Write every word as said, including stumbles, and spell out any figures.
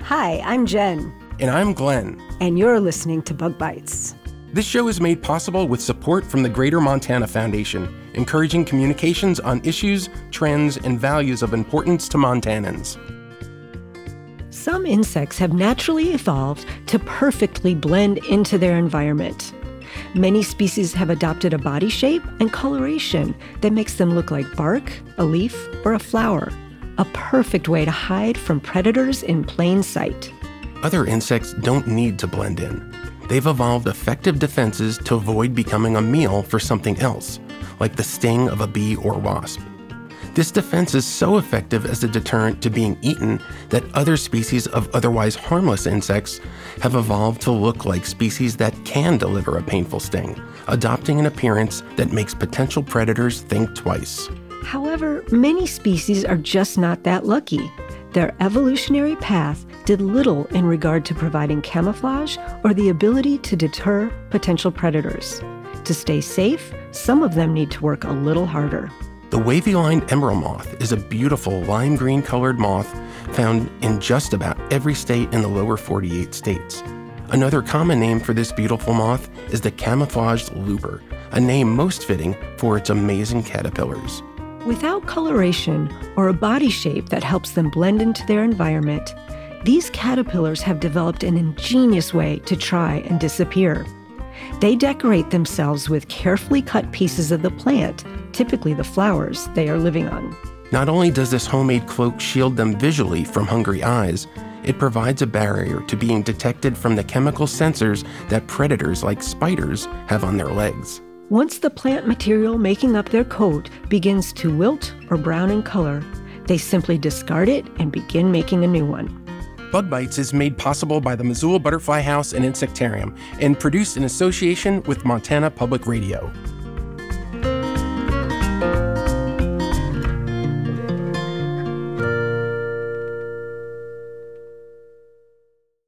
Hi, I'm Jen. And I'm Glenn. And you're listening to Bug Bites. This show is made possible with support from the Greater Montana Foundation, encouraging communications on issues, trends, and values of importance to Montanans. Some insects have naturally evolved to perfectly blend into their environment. Many species have adopted a body shape and coloration that makes them look like bark, a leaf, or a flower, a perfect way to hide from predators in plain sight. Other insects don't need to blend in. They've evolved effective defenses to avoid becoming a meal for something else, like the sting of a bee or wasp. This defense is so effective as a deterrent to being eaten that other species of otherwise harmless insects have evolved to look like species that can deliver a painful sting, adopting an appearance that makes potential predators think twice. However, many species are just not that lucky. Their evolutionary path did little in regard to providing camouflage or the ability to deter potential predators. To stay safe, some of them need to work a little harder. The wavy-lined emerald moth is a beautiful lime green colored moth found in just about every state in the lower forty-eight states. Another common name for this beautiful moth is the camouflaged looper, a name most fitting for its amazing caterpillars. Without coloration or a body shape that helps them blend into their environment, these caterpillars have developed an ingenious way to try and disappear. They decorate themselves with carefully cut pieces of the plant, typically the flowers they are living on. Not only does this homemade cloak shield them visually from hungry eyes, it provides a barrier to being detected from the chemical sensors that predators like spiders have on their legs. Once the plant material making up their coat begins to wilt or brown in color, they simply discard it and begin making a new one. Bug Bites is made possible by the Missoula Butterfly House and Insectarium and produced in association with Montana Public Radio.